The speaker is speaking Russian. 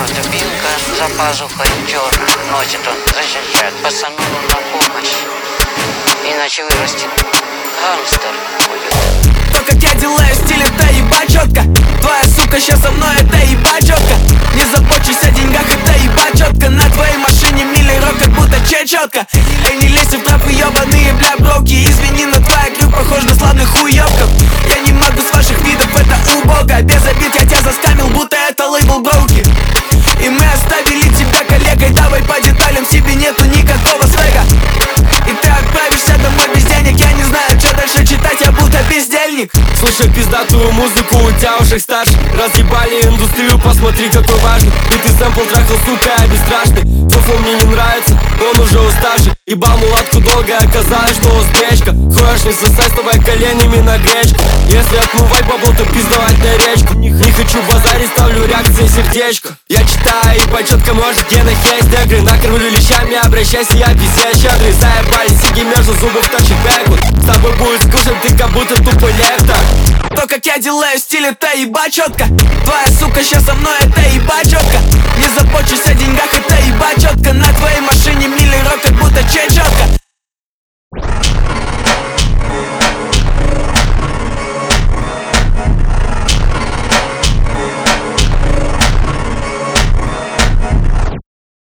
дубинка за пазухой черная. Носит он, защищает пацану на помощь. Иначе вырастет гангстер будет. То, как я делаю стиль, это ебать четко. Твоя сука щас со мной, это ебать четко. Не забочусь о деньгах, это ебать четко. На твоей машине миллерок, как будто четко. Эй, не лезь в трапы, ебаные, бля, броки. Извини, но твоя крюк похож на славных хуёвков. Я не могу с ваших видов, это убого. Без обид я тебя заскамил, будто это лейбл броуки. И мы оставили тебя коллегой. Давай по деталям, в тебе нету никакого свега. И ты отправишься домой без денег. Я не знаю, что дальше читать, я будто бездельник. Слушай пиздатую музыку, у тебя уже стаж. Разъебали индустрию, посмотри какой важный. И ты сэмпл трахал, сука, я бесстрашный. Тофу мне не нравится, он уже уставший. Ебал мулатку долго, оказалось, что успечка. Хочешь не сосать, вставай коленями на гречку. Если отмывать бабло, то пиздовать на речку. Не хочу базарить, ставлю реакции сердечко. Я читаю и почетко, может, в генах есть негры. Накормлю лещами, обращайся, я пиздец щедрый. Заебали сиги между зубов, точит бэквуд. С тобой будет скучно, ты как будто тупой лектор. То, как я делаю стиль, это ебать четко. Твоя сука щас со мной, это ебать четко.